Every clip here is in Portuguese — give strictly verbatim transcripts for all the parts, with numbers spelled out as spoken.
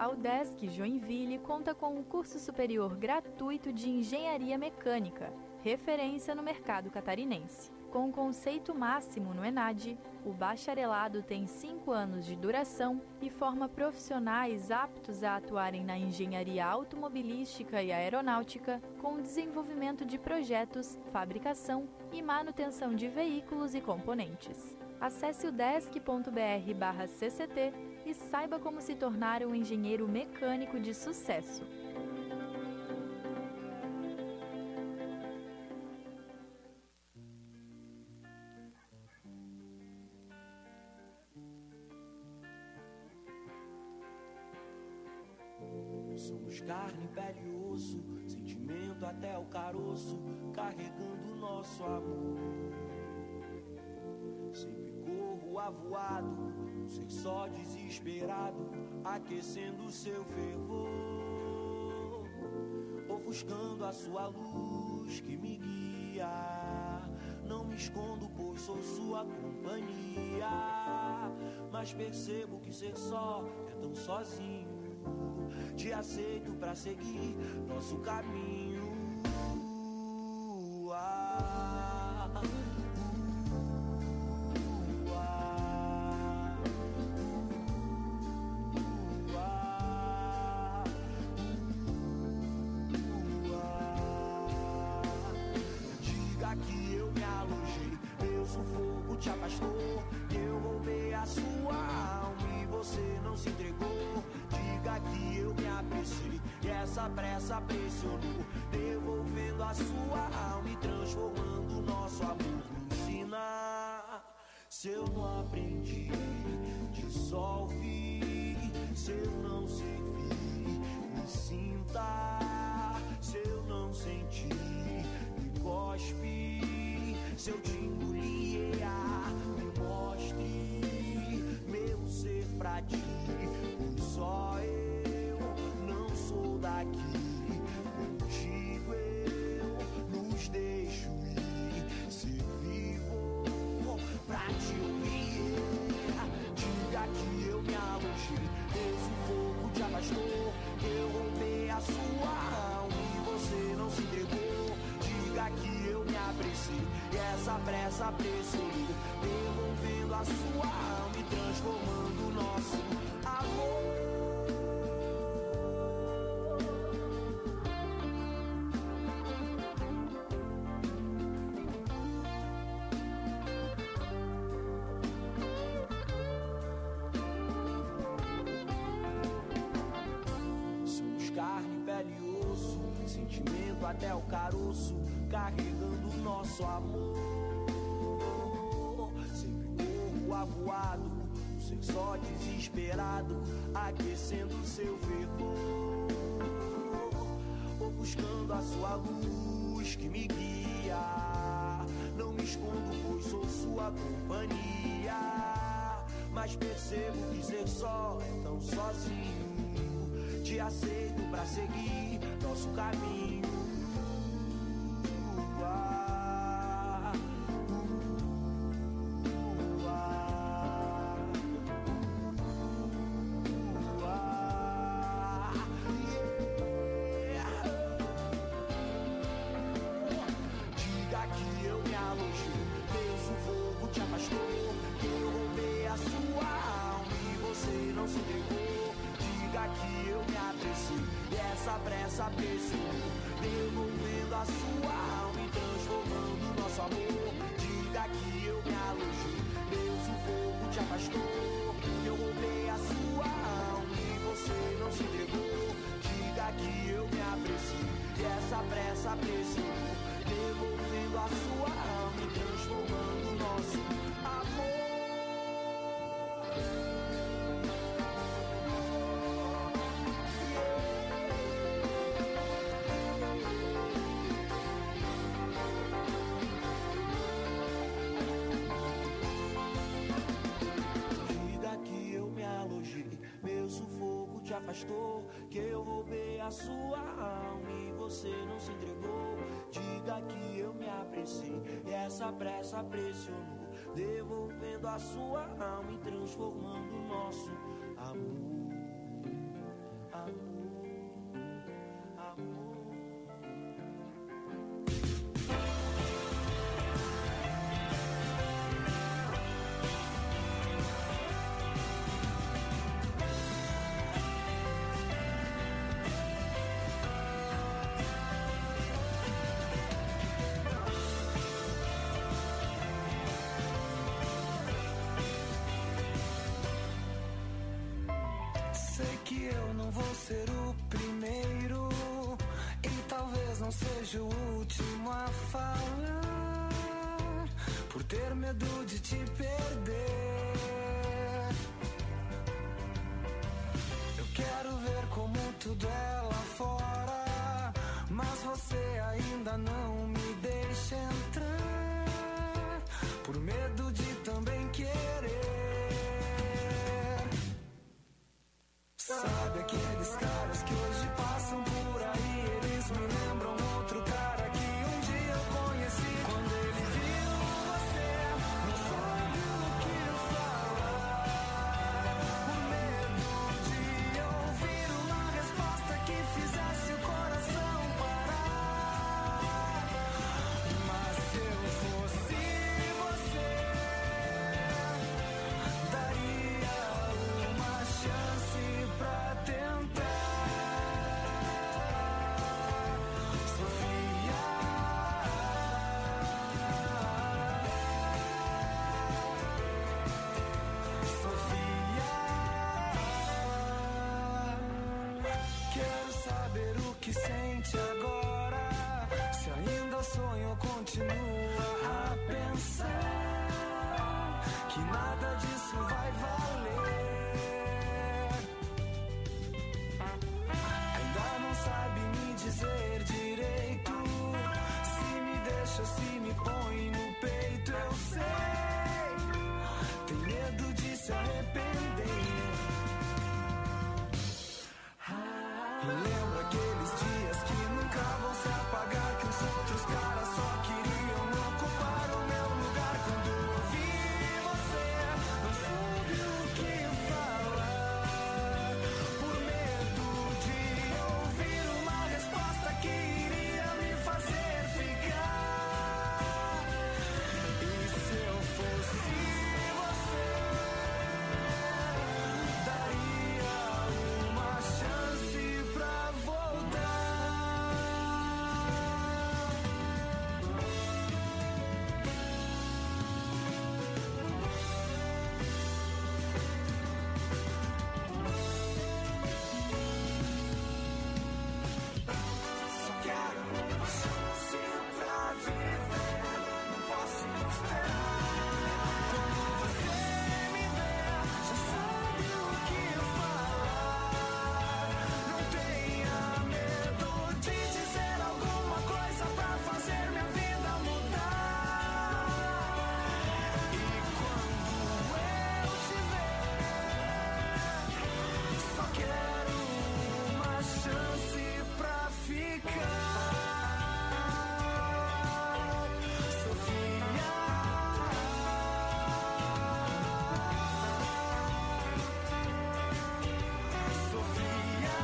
A UDESC Joinville conta com um curso superior gratuito de Engenharia Mecânica, referência no mercado catarinense. Com o conceito máximo no ENAD, o bacharelado tem cinco anos de duração e forma profissionais aptos a atuarem na engenharia automobilística e aeronáutica, com desenvolvimento de projetos, fabricação e manutenção de veículos e componentes. Acesse udesc ponto br barra C C T e saiba como se tornar um engenheiro mecânico de sucesso. Somos carne, pele e osso, sentimento até o caroço, carregando o nosso amor. Sempre corro avoado, um ser só desesperado, aquecendo o seu fervor, ofuscando a sua luz que me guia. Não me escondo, pois sou sua companhia, mas percebo que ser só é tão sozinho. Te aceito pra seguir nosso caminho. Ah, uh, ah, uh, ah, uh, ah. Diga que eu me alojei, meu sufoco te afastou, que eu roubei a sua alma e você não se entregou. Diga que eu me apressei e essa pressa pressionou, devolvendo a sua alma e transformando o nosso amor. Me ensina, se eu não aprendi, dissolve. Se eu não servi, me sinta. Se eu não senti, me cospe. Se eu te engolir, me mostre meu ser pra ti. Só eu não sou daqui, contigo eu nos deixo ir, ser vivo pra te ouvir. Diga que eu me alojei, esse fogo te afastou, eu roubei a sua alma e você não se entregou. Diga que eu me apressei e essa pressa pressionou, devolvendo a sua alma e transformando o nosso amor. Carne, pele e osso, sentimento até o caroço, carregando o nosso amor. Sempre corro avoado, um ser só desesperado, aquecendo seu fervor, ofuscando a sua luz que me guia. Não me escondo, pois sou sua companhia, mas percebo que ser só é tão sozinho. Te aceito pra seguir nosso caminho. Ah, uh, ah, uh, ah, yeah. Diga que eu me alojei, meu sufoco te afastou, que eu roubei a sua alma e você não se entregou. Diga que eu me apressei e essa pressa pressionou, devolvendo a sua alma e transformando o nosso amor. Diga que eu me alojei, meu sufoco te afastou, eu roubei a sua alma e você não se entregou. Diga que eu me apressei e essa pressa pressionou, devolvendo a sua alma e transformando o nosso amor. Meu sufoco te afastou, que eu roubei a sua alma e você não se entregou. Diga que eu me apressei e essa pressa pressionou, devolvendo a sua alma e transformando o nosso amor. seja o último a falar, por ter medo de te perder. Eu quero ver como tudo é lá fora, mas você ainda não me deixa entrar, por medo de também querer. Sabe aqueles caras que hoje passam por aí, eles me lembram outro cara que um dia eu conheci. Quando ele viu você, não soube o que falar, por medo de ouvir uma resposta que fizesse o coração parar. Mas se eu fosse você, daria uma chance pra tentar. Sofia, Sofia, quero saber o que sente agora, se ainda sonha ou continua a pensar que nada disso vai valer. Ainda não sabe me dizer direito, se me deixa, se me põe no peito. Eu sei, tem medo de se arrepender. E lembra aqueles dias que nunca vão se apagar, que os outros caras só queriam ocupar o meu lugar. Quando eu vi você, não soube o que falar, por medo de ouvir uma resposta que iria me fazer ficar. E se eu fosse você, daria uma chance pra voltar. Só quero uma chance pra viver, não posso esperar. Quando você me ver, já sabe o que falar. Não tenha medo de dizer alguma coisa pra fazer minha vida mudar. E quando eu te ver, só quero uma chance pra ficar. Sofia, Sofia,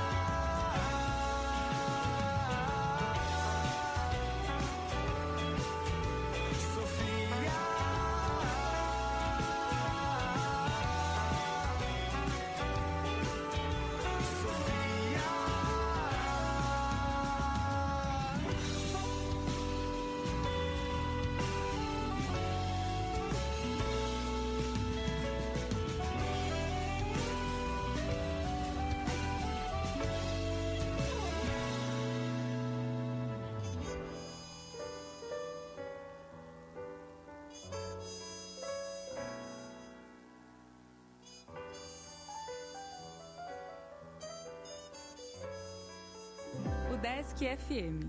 Sofia, O Desk F M.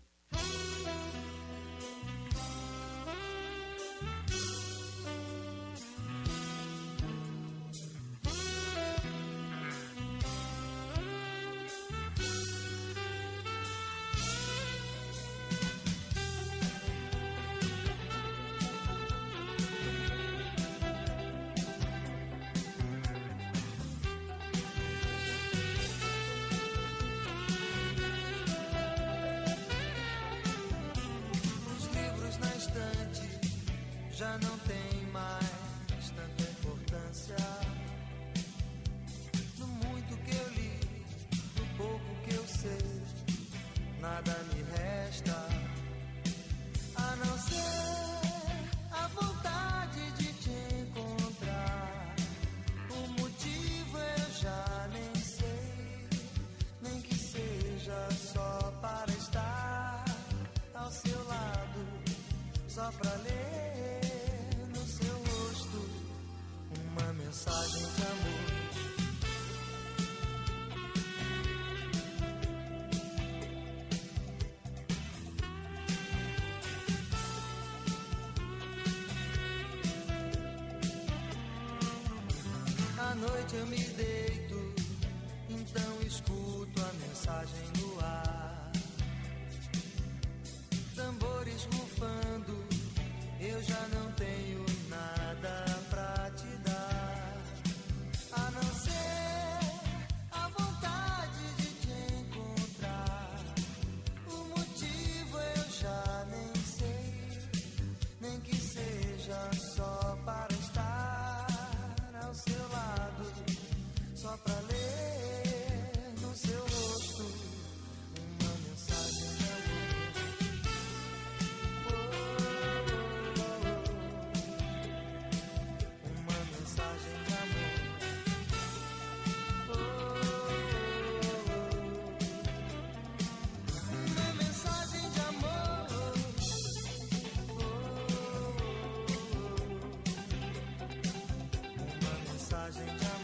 Os livros na estante já não têm mais tanta importância. No muito que eu li, no pouco que eu sei, nada me resta a não ser a vontade de te encontrar. O motivo eu já nem sei, nem que seja só para estar noite eu me deito, então escuto a mensagem no ar. Tambores rufando, eu já não tenho nada pra te dar, a não ser a vontade de te encontrar. O motivo eu já nem sei, nem que seja só para estar ao seu lado, só pra ler no seu rosto uma mensagem de amor. Oh, oh, oh, uma mensagem de amor. Oh, oh, oh, uma mensagem de amor. Oh, uma mensagem de amor.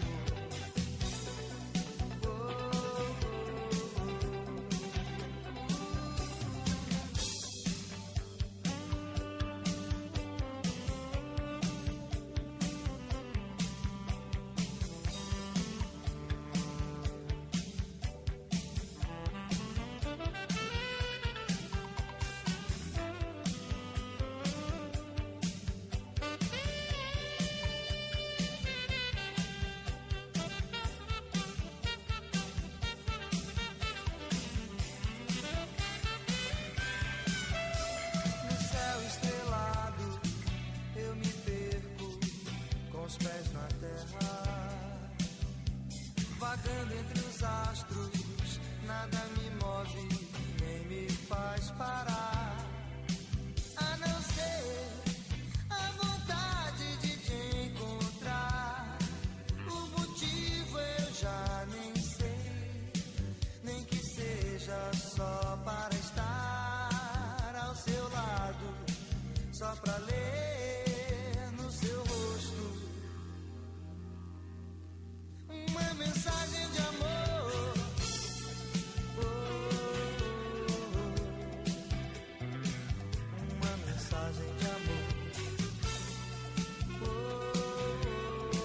No céu estrelado eu me perco com os pés na terra, vagando entre os astros, nada me move nem me faz parar, a não ser a vontade de te encontrar. O motivo eu já nem sei, nem que seja só para estar ao seu lado, só pra ler no seu rosto uma mensagem de amor. Oh, oh, oh, uma mensagem de amor. Oh, oh,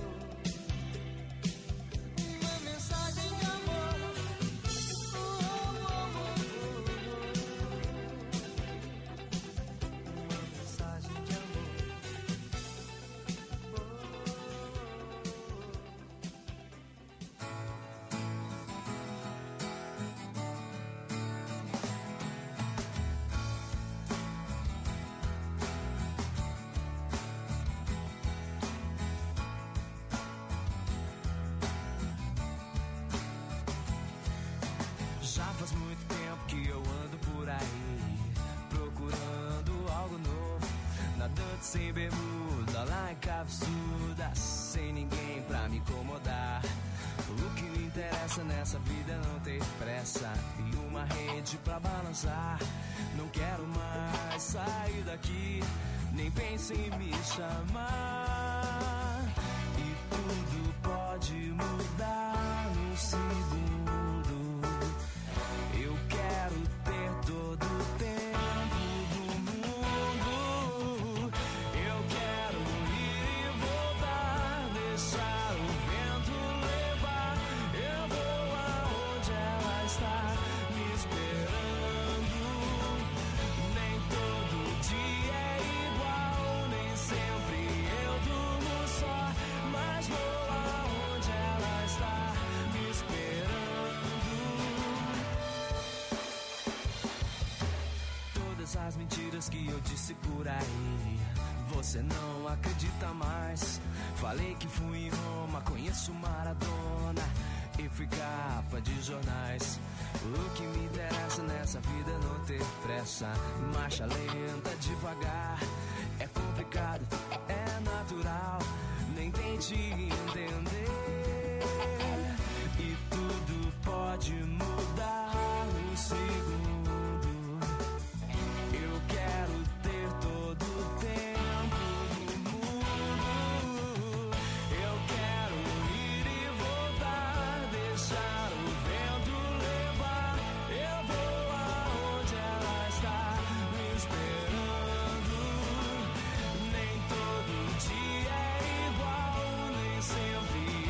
oh, uma mensagem de amor. Oh, oh, oh, oh, uma mensagem de amor. Já faz muito tempo que eu ando por aí, procurando algo novo, nadando sem bermuda, lá em cabeçuda, sem ninguém pra me incomodar. O que me interessa nessa vida é não ter pressa e uma rede pra balançar. Não quero mais sair daqui, nem pense em me chamar. E tudo pode mudar num segundo. Eu quero ter todo o tempo do mundo. Eu quero ir e voltar, deixar o vento levar. Eu vou aonde ela está me esperando. Nem todo dia é igual, nem sempre eu durmo só, mas vou aonde ela está me esperando. Todas as mentiras que eu disse por aí, você não acredita mais. Falei que fui em Roma, conheço Maradona e fui capa de jornais. O que me interessa nessa vida é não ter pressa, marcha lenta, devagar. É complicado, é natural, nem tente entender. E tudo pode mudar num segundo. Eu quero ter todo o tempo do mundo. Eu quero ir e voltar, deixar o vento levar. Eu vou aonde ela está me esperando. Nem todo dia é igual, nem sempre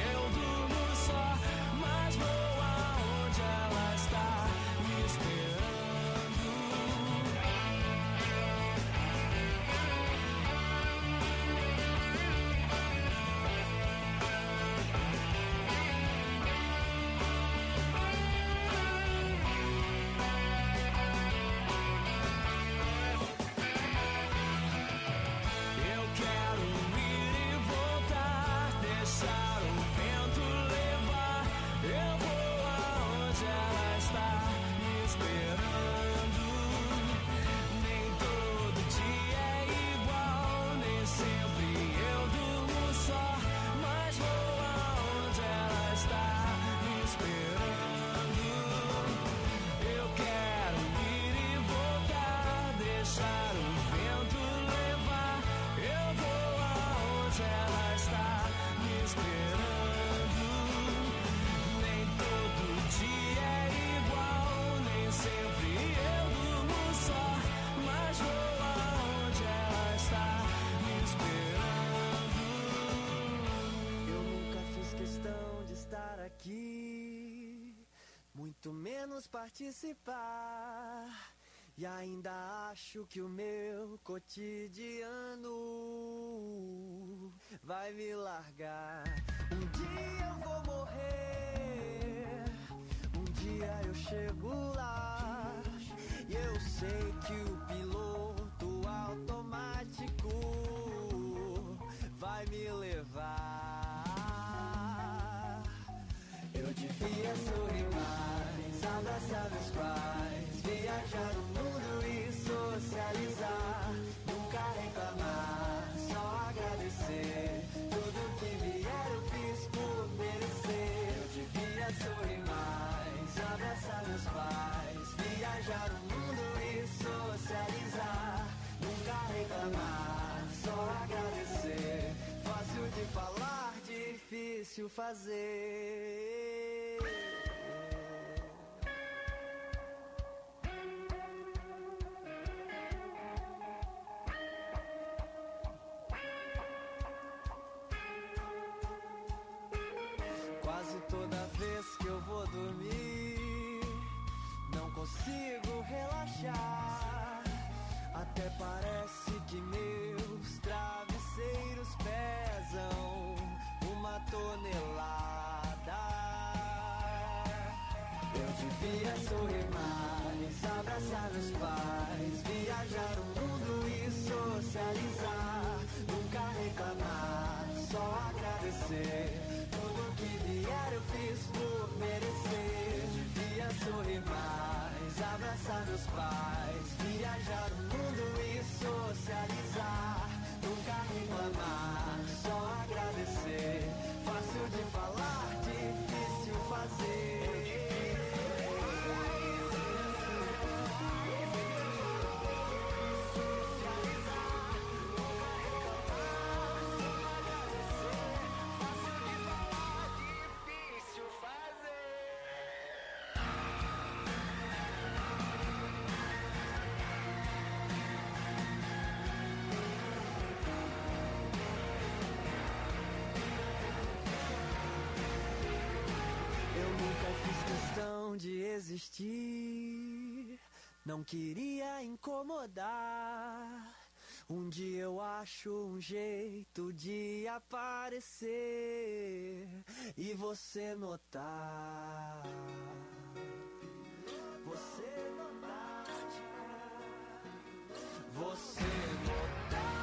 aqui, muito menos participar. E ainda acho que o meu cotidiano vai me largar. Um dia eu vou morrer, um dia eu chego lá. E eu sei que o piloto automático vai me levar. Eu devia sorrir mais, abraçar meus pais, viajar o mundo e socializar. Nunca reclamar, só agradecer. Tudo que vier eu fiz por merecer. Eu devia sorrir mais, abraçar meus pais, viajar o mundo e socializar. Nunca reclamar, só agradecer. Fácil de falar, difícil fazer. Quase toda vez que eu vou dormir, não consigo relaxar. Até parece que meus travesseiros pesam uma tonelada. Eu devia sorrir mais, abraçar meus pais, viajar o mundo e socializar. Nunca reclamar, só agradecer. Tudo que vier eu fiz por merecer. Devia sorrir mais, abraçar meus pais, viajar o mundo e socializar. Nunca reclamar, só agradecer. Fácil de falar, difícil fazer. De existir, não queria incomodar. Um dia eu acho um jeito de aparecer e você notar. Você notar. Você notar.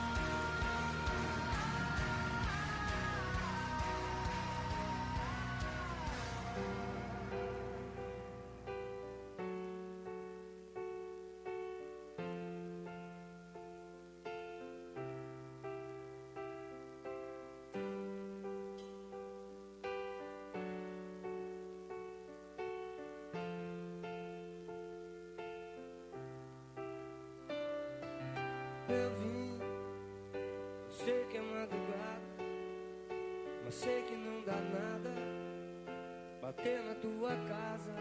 Eu vim, sei que é madrugada, mas sei que não dá nada bater na tua casa.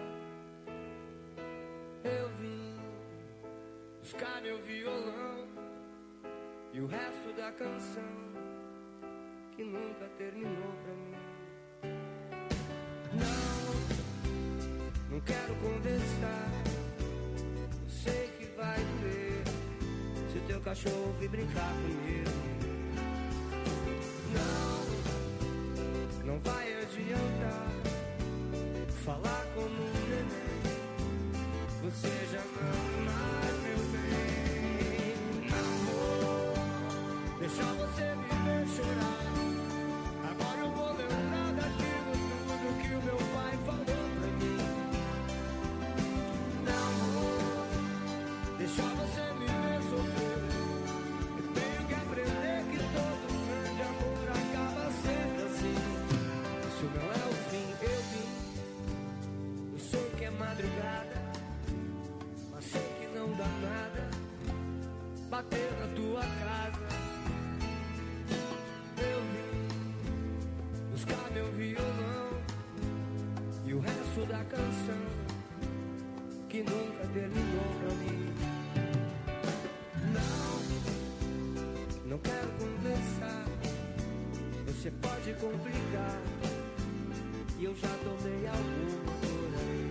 Eu vim buscar meu violão e o resto da canção que nunca terminou pra mim. Não, não quero conversar, sei que vai doer se teu cachorro vir brincar comigo. Não, não vai adiantar falar como um neném, você já não é mais meu bem. Não vou deixar você me ver chorar. Agora eu vou lembrar daquilo tudo que o meu pai falou pra mim. Não vou deixar você me ver sofrer. Eu tenho que aprender que todo grande amor acaba sempre assim. Isso não é o fim, eu vim. Eu sei que é madrugada, mas sei que não dá nada bater na tua casa. Eu vim buscar meu violão e o resto da canção que nunca terminou pra mim. Não, não quero conversar, você pode complicar. E e eu já tomei alguma por aí.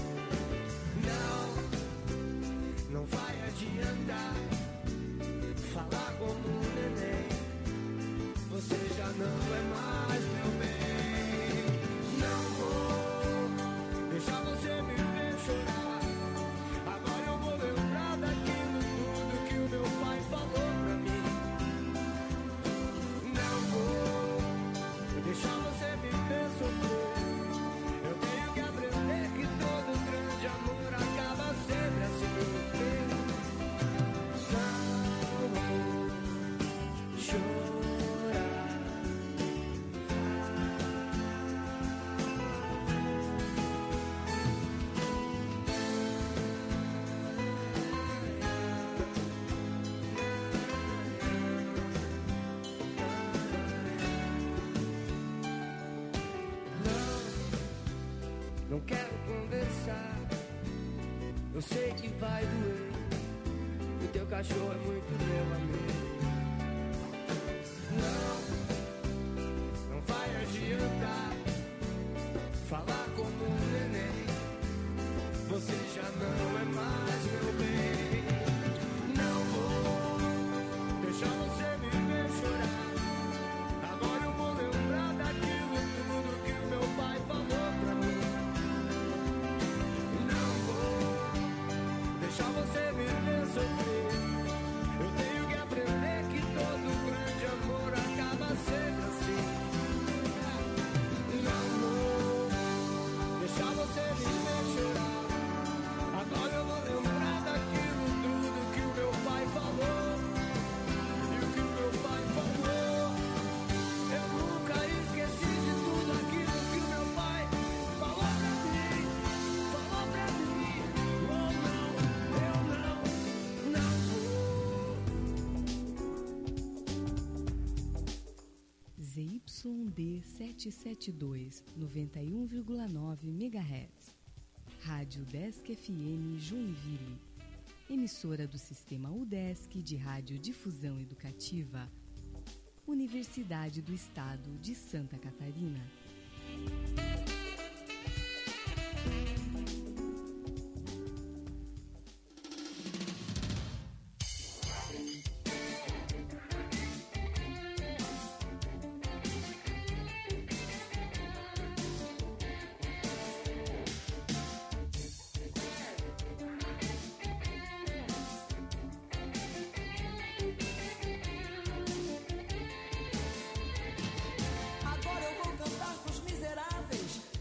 Não, não vai adiantar falar como um neném, você já não é mais meu bem. Não vou deixar você me ver chorar, agora eu vou lembrar daquilo tudo que o meu pai falou pra mim. Não vou deixar você me ver sofrer, eu tenho que aprender que todo grande amor acaba sempre assim. Não vou chorar. Não quero conversar, eu sei que vai doer, o teu cachorro é muito meu amigo. Não, não vai adiantar falar como um neném, você já não é mais meu bem. Não vou deixar você me ver chorar, agora eu vou lembrar daquilo tudo que o meu pai falou pra mim. Deixar você me ver sofrer, eu tenho que aprender que todo grande amor acaba sempre assim. Não vou deixar você me ver chorar, agora eu vou lembrar daquilo tudo que o meu pai falou. E o que o meu pai falou, eu nunca esqueci de tudo aquilo que o meu pai falou pra mim, falou pra mim. Oh não, eu não, não vou. Z Y D setecentos e setenta e dois, noventa e um vírgula nove megahertz. Rádio Udesc F M Joinville. Emissora do Sistema Udesc de Radiodifusão Educativa. Universidade do Estado de Santa Catarina. Agora eu vou cantar pros miseráveis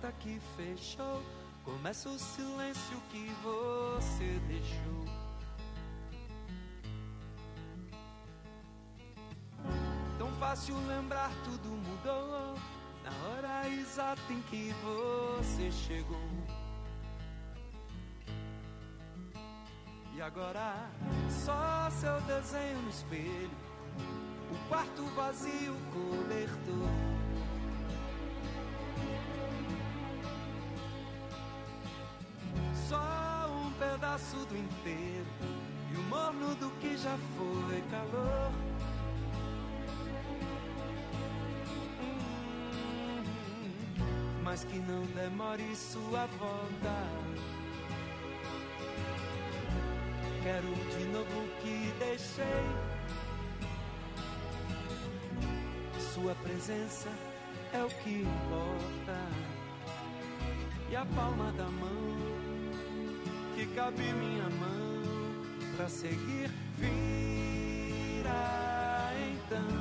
porta que fechou, começa o silêncio que você deixou. Tão fácil lembrar, tudo mudou na hora exata em que você chegou. E agora só seu desenho no espelho, o quarto vazio, cobertor. Só um pedaço do inteiro e o morno do que já foi calor. Hum, mas que não demore sua volta. Quero de novo o que deixei. Sua presença é o que importa. E a palma da mão que cabe minha mão pra seguir, vira então.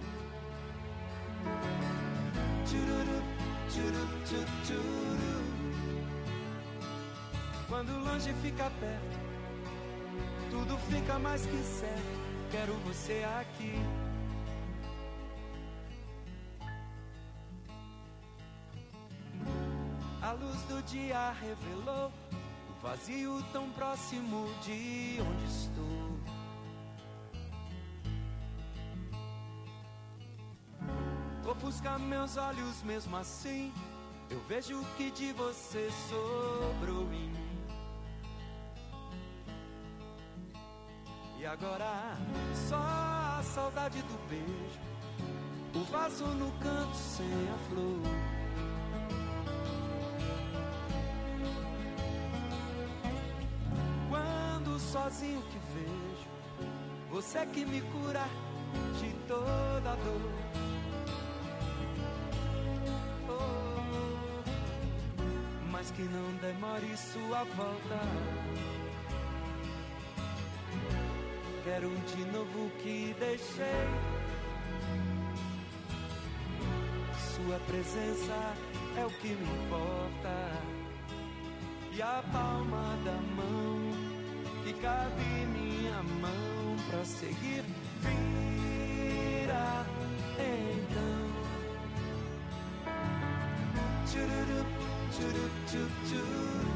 Tchururu, tchuru, tchuru, tchuru. Quando longe fica perto, tudo fica mais que certo. Quero você aqui. A luz do dia revelou o vazio tão próximo de onde estou. Ofusca meus olhos mesmo assim, eu vejo o que de você sobrou em mim. E agora só a saudade do beijo, o vaso no canto sem a flor. Quando sozinho que vejo, você que me cura de toda dor. Oh, mas que não demore sua volta. Quero de novo o que deixei. Sua presença é o que me importa. E a palma da mão que cabe minha mão pra seguir, vira então. Tchururu, tchuru, tchuru, tchuru.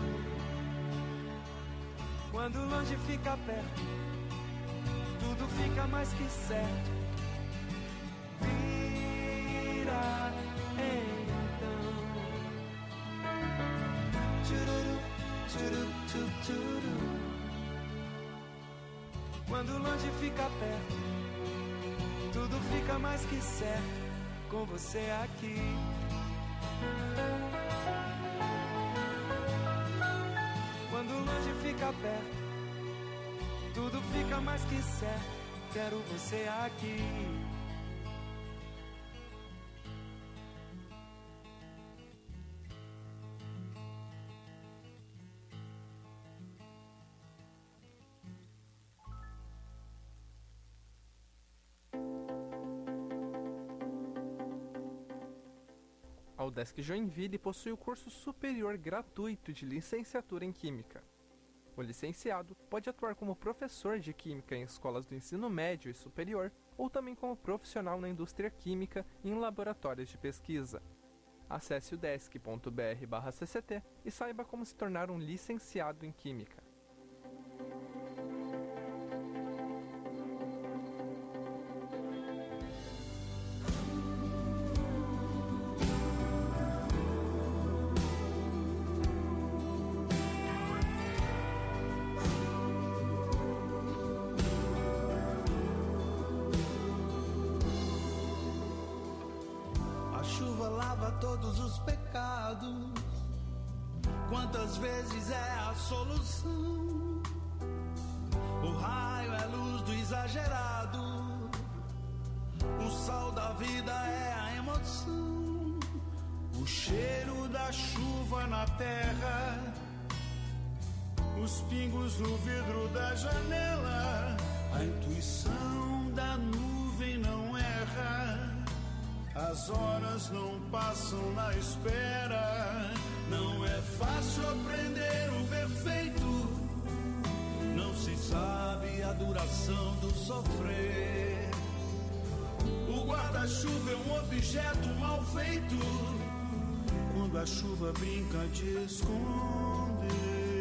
Quando longe fica perto, tudo fica mais que certo. Vira então. Tchururu, tchuru, tchuru, tchuru. Quando longe fica perto, tudo fica mais que certo. Com você aqui. Quando longe fica perto, tudo fica mais que certo. Quero você aqui. A UDESC Joinville possui o curso superior gratuito de licenciatura em Química. O licenciado pode atuar como professor de Química em escolas do ensino médio e superior, ou também como profissional na indústria química e em laboratórios de pesquisa. Acesse udesc ponto br barra C C T e saiba como se tornar um licenciado em Química. Todos os pecados, quantas vezes é a solução? O raio é luz do exagerado, o sal da vida é a emoção, o cheiro da chuva na terra, os pingos no vidro da janela, a intuição da nuvem não erra. As horas não passam na espera. Não é fácil aprender o perfeito. Não se sabe a duração do sofrer. O guarda-chuva é um objeto mal feito. Quando a chuva brinca de esconder.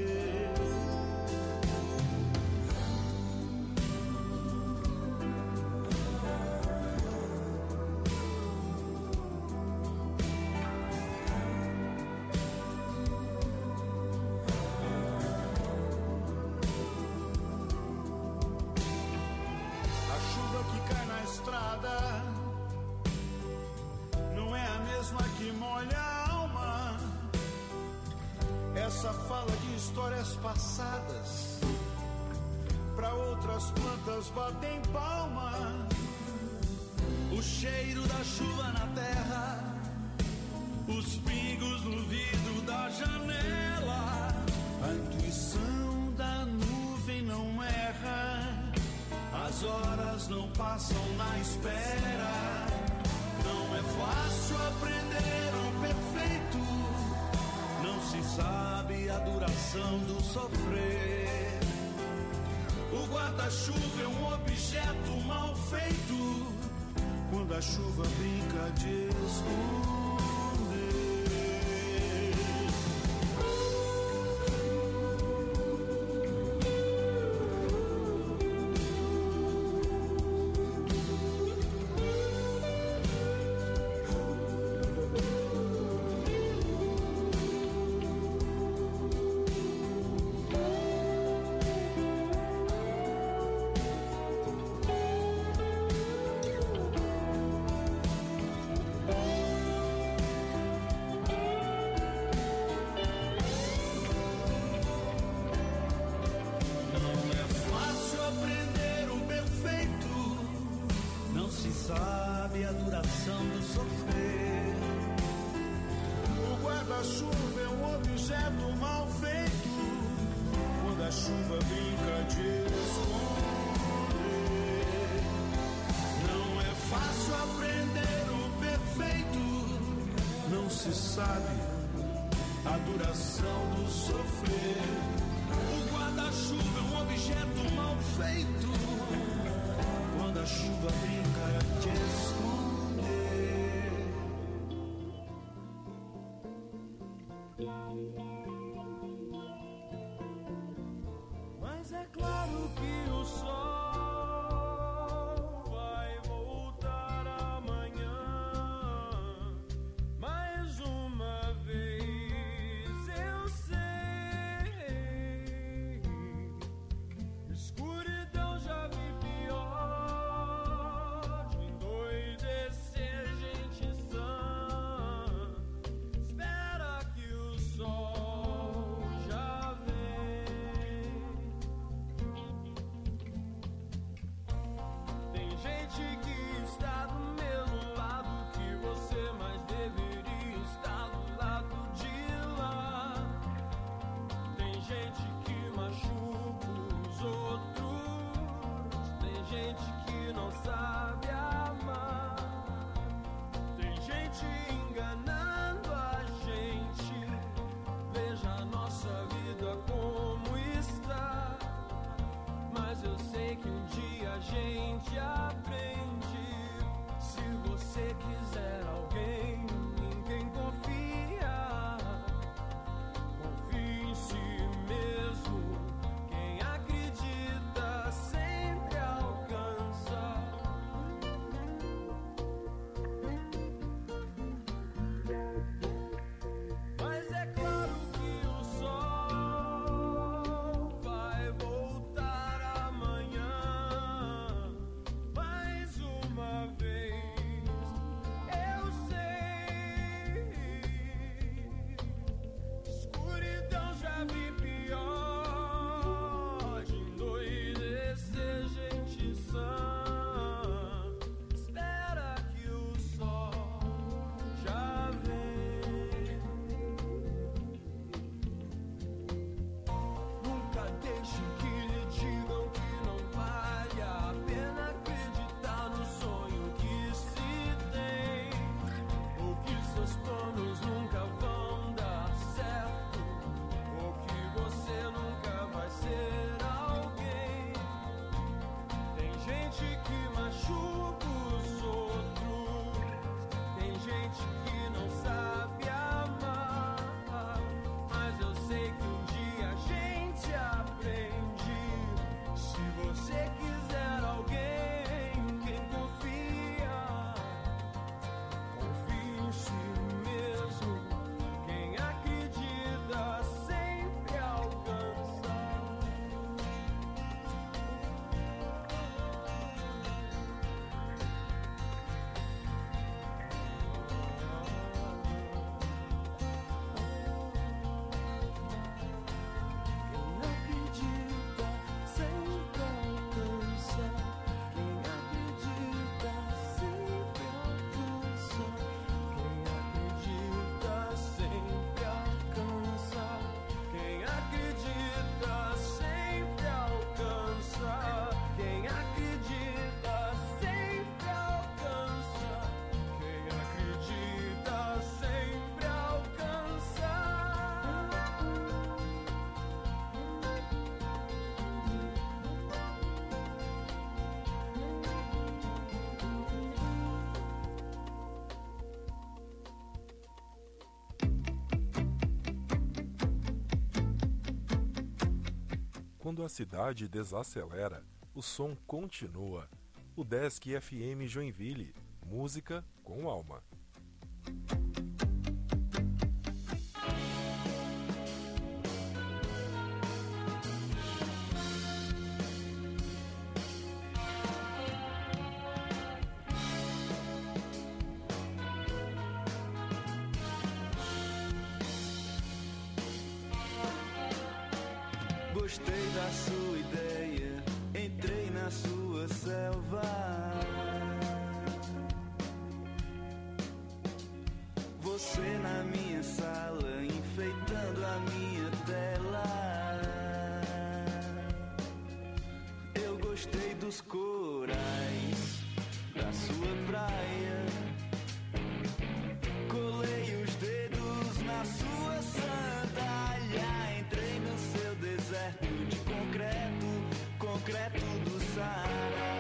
Essa fala de histórias passadas, pra outras plantas batem palma. O cheiro da chuva na terra, os pingos no vidro da janela. A intuição da nuvem não erra. As horas não passam na espera. Não é fácil aprender o perfeito. Não se sabe a duração do sofrer. O guarda-chuva é um objeto mal feito. Quando a chuva brinca de esconder. Sabe a duração do sofrer. O guarda-chuva é um objeto mal feito. Quando a chuva brinca de esconder. Não é fácil aprender o perfeito. Não se sabe a duração do sofrer. O guarda-chuva é um objeto mal feito. Quando a chuva brinca de esconder. Mas é claro que o sol vai voltar amanhã. Mais uma vez eu sei. Escuridão já vi pior. quando a cidade desacelera, o som continua. O Desk F M Joinville, música com alma. Gostei da sua ideia, entrei na sua selva. Você na minha sala, enfeitando a minha tela. Eu gostei dos corais da sua praia. Colei os dedos na sua sandália. Entrei no seu deserto de concreto, concreto do Saara.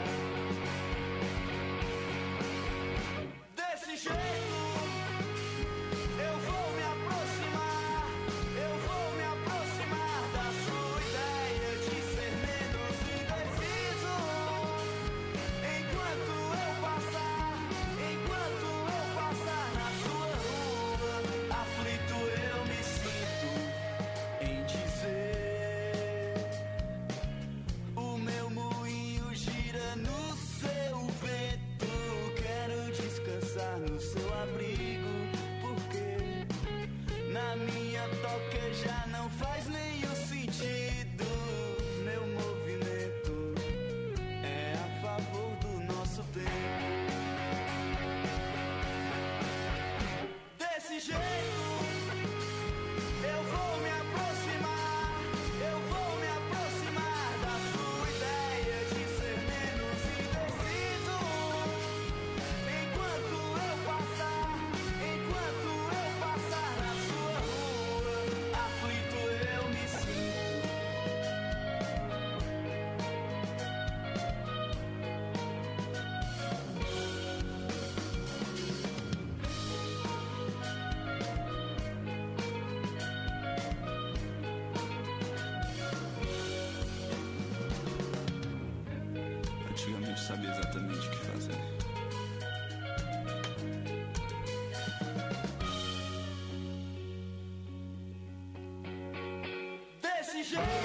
Desse jeito eu vou me aproximar, eu vou me aproximar da sua ideia de ser menos indeciso. Enquanto eu passar, enquanto eu passar na sua rua, aflito eu me sinto em dizer: o meu moinho gira no seu vento. Quero descansar no seu abrigo, porque na minha toca já não faz nenhum sentido. Meu movimento é a favor do nosso tempo. Desse jeito eu vou me aproximar, eu vou me aproximar da sua ideia de ser menos indeciso. Enquanto eu passar, enquanto eu passar na sua rua, aflito eu me sinto. Antigamente sabia exatamente o que fazer. Desse jeito eu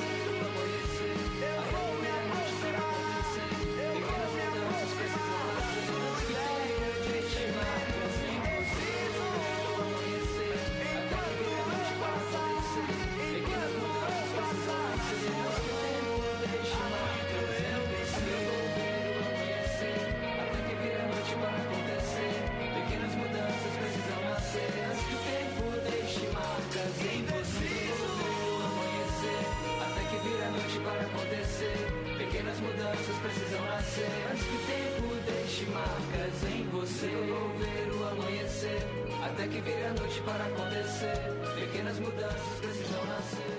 vou me aproximar, eu vou me aproximar da sua ideia de estimar menos indeciso. Enquanto eu passar, enquanto eu passar, deixa marcas eu me sinto. Até que vira noite para acontecer, pequenas mudanças precisam nascer. Antes que o tempo deixe marcas em você. Até que vira noite para acontecer, pequenas mudanças precisam nascer. Antes que o tempo deixe marcas em você. Eu vou ver o amanhecer. Até que vira noite para acontecer, pequenas mudanças precisam nascer.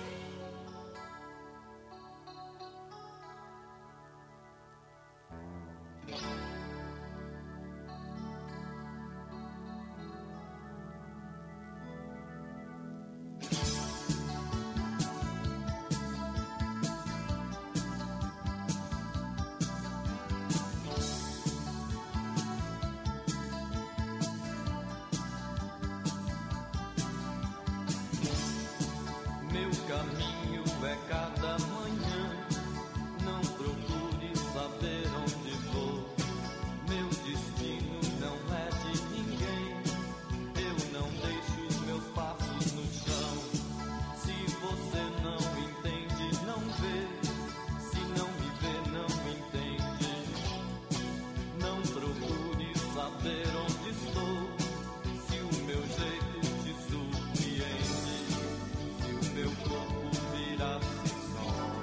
Meu caminho é cada manhã. Não procure saber onde vou. Meu destino não é de ninguém. Eu não deixo os meus passos no chão. Se você não entende, não vê. Se não me vê, não entende. Não procure saber onde estou. Se o meu jeito te surpreende, se o meu corpo virasse som.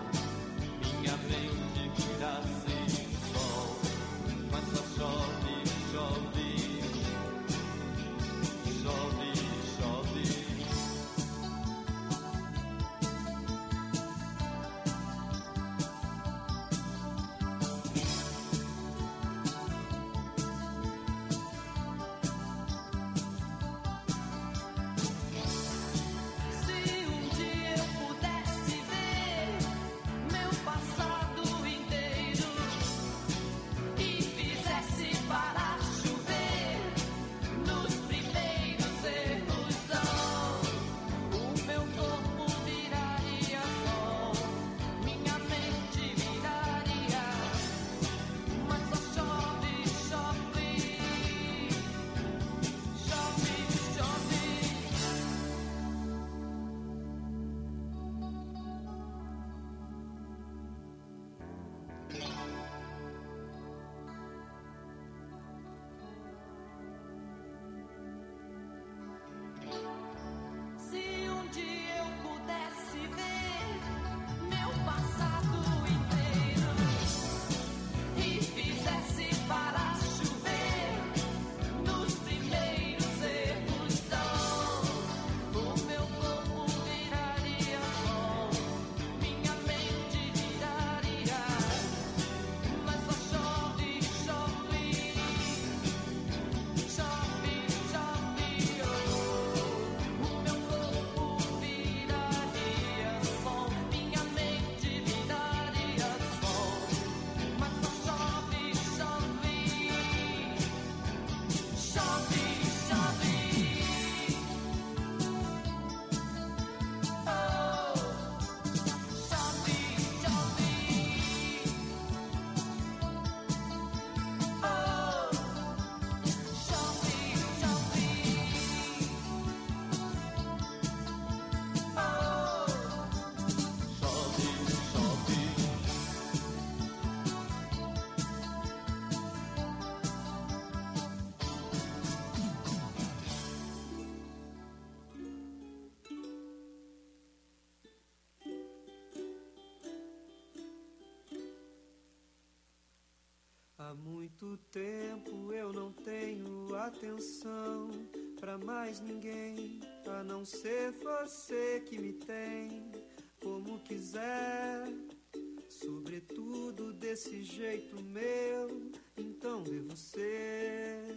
muito tempo eu não tenho atenção pra mais ninguém, a não ser você que me tem como quiser. Sobretudo desse jeito meu, então devo ser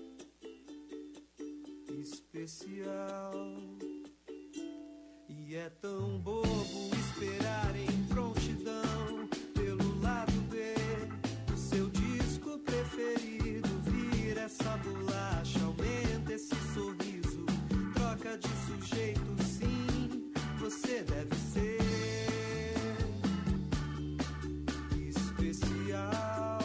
especial. E é tão bobo esperar em prontidão pelo lado B do seu disco preferido. Vira essa bolacha, aumenta esse sorriso, troca de sujeito, sim, você deve ser especial.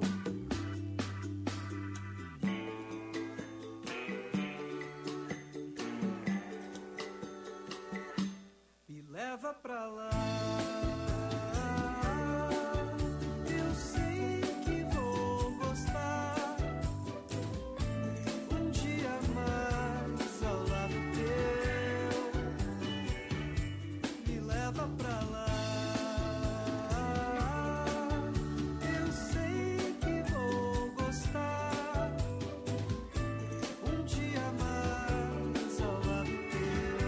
Me leva pra lá. Eu sei que vou gostar um dia mais ao lado teu. Me leva pra lá. Eu sei que vou gostar um dia mais ao lado teu.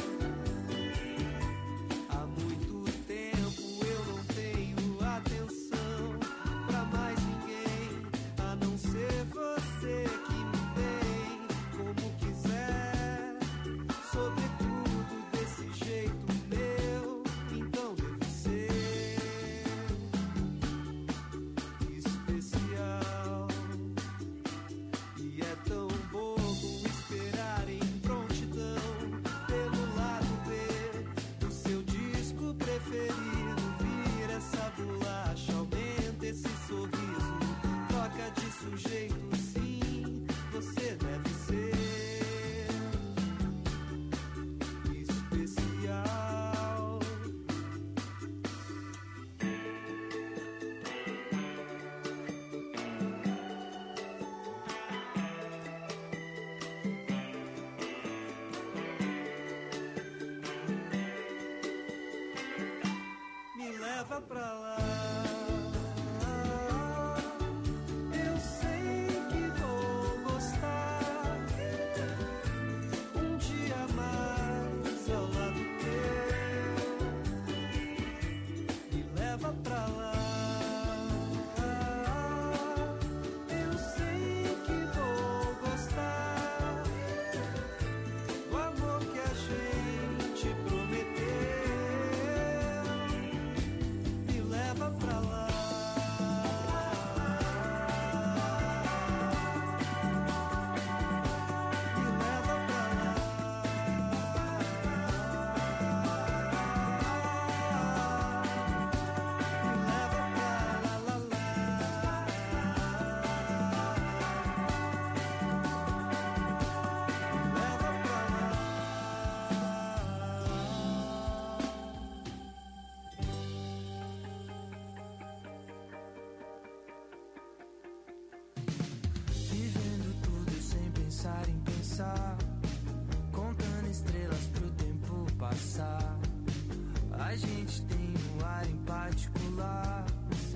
Há muito tempo eu não tenho atenção pra mais ninguém, a não ser você que me tem como quiser. Sobretudo desse jeito meu, então devo ser especial. E é tão bobo esperar em prontidão pelo lado B do seu disco preferido. Vira essa bolacha, aumenta esse sorriso, troca de sujeito, sim, você deve ser especial. Me leva pra lá. Eu sei que vou gostar um dia mais ao lado teu. Me leva pra lá. Eu sei que vou gostar do amor que a gente prometeu. Me leva pra lá. Me leva pra lá. Me leva pra lá, lá, lá. Me leva pra lá. Vivendo tudo sem pensar em pensar, contando estrelas pro tempo passar. A gente tem um ar em particular.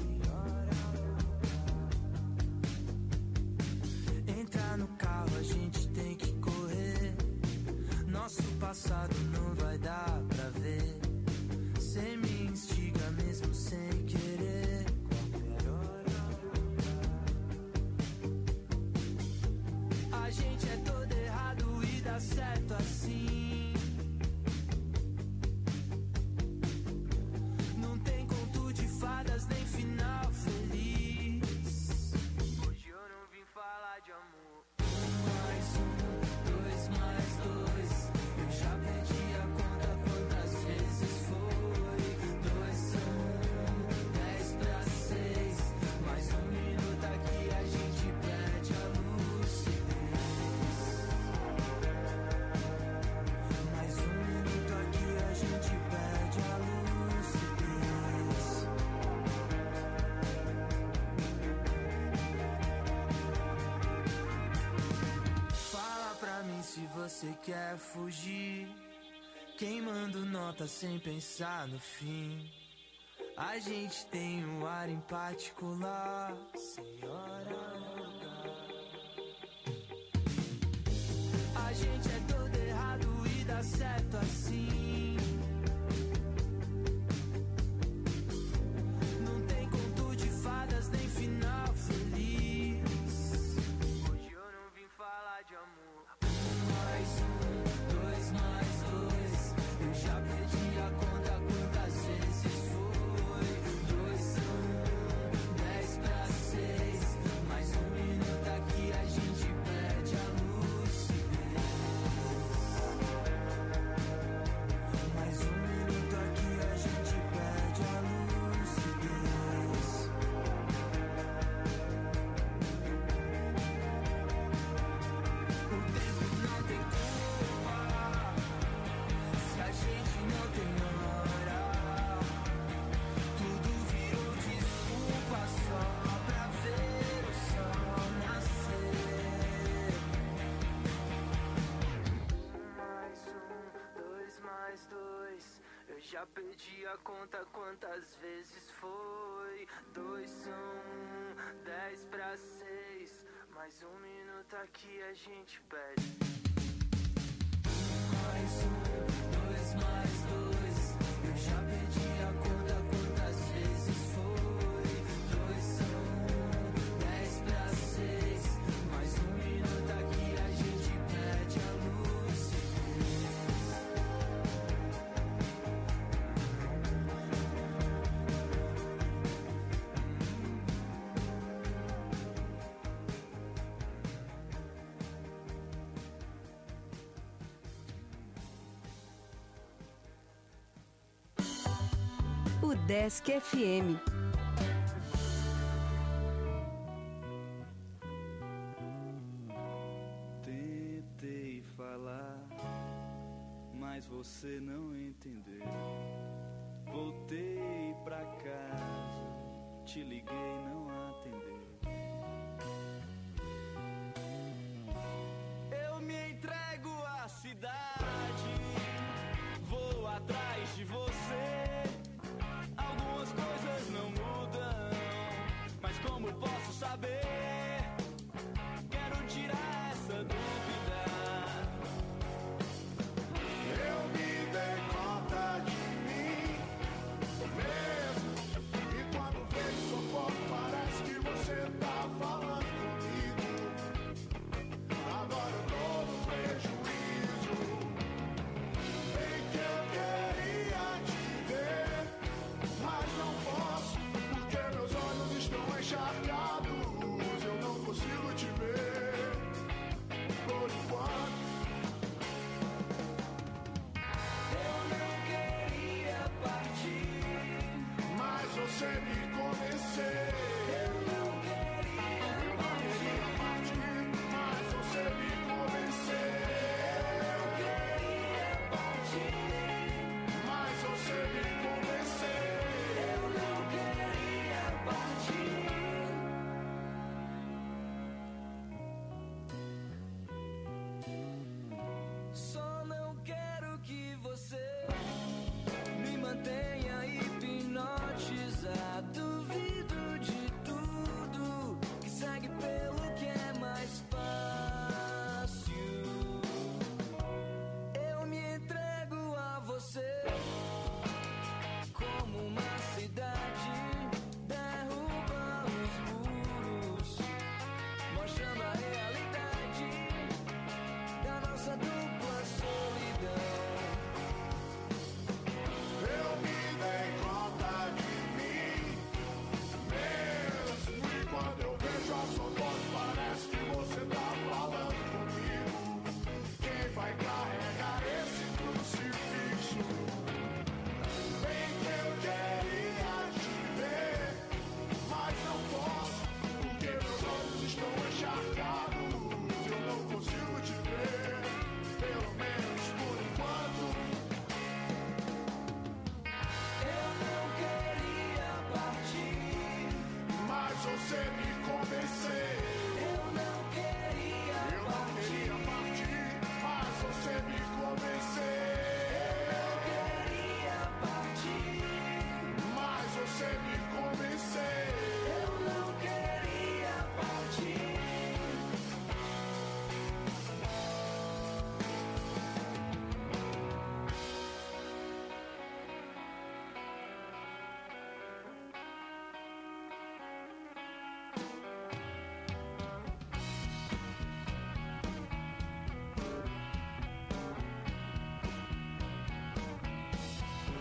Entrar no carro a gente tem que correr. Nosso passado não vai dar pra ver. Cê me instiga mesmo sem querer. A gente é todo errado e dá certo assim. Não tem conto de fadas nem final feliz. Hoje eu não vim falar de amor. Um mais um, dois mais dois. Eu já perdi a conta quantas vezes foi. Dois são um, dez pra seis. Mais um minuto aqui a gente perde a lucidez. Mais um minuto aqui a gente perde a lucidez. Fala pra mim se você quer fugir, queimando nota sem pensar no fim. A gente tem um ar em particular, senhora. A gente é todo errado e dá certo assim. Não tem conto de fadas nem final feliz. Hoje eu não vim falar de amor. Um mais um, dois mais dois. Eu já perdi a conta quantas vezes foi. Dois são um, dez pra seis. Mais um minuto aqui a gente perde a lucidez. Mais um minuto aqui a gente perde a lucidez. O tempo não tem culpa se a gente não tem hora. Tudo virou desculpa só pra ver o sol nascer. Um mais um, dois mais dois. Eu já perdi a conta quantas vezes foi. Dois são um, dez pra seis. Mais um minuto aqui a gente perde. Um mais um, dois mais dois. Eu já perdi a conta quantas vezes foi. Dois são um, dez pra seis. Mais um minuto aqui a gente perde a lucidez. O Desk F M,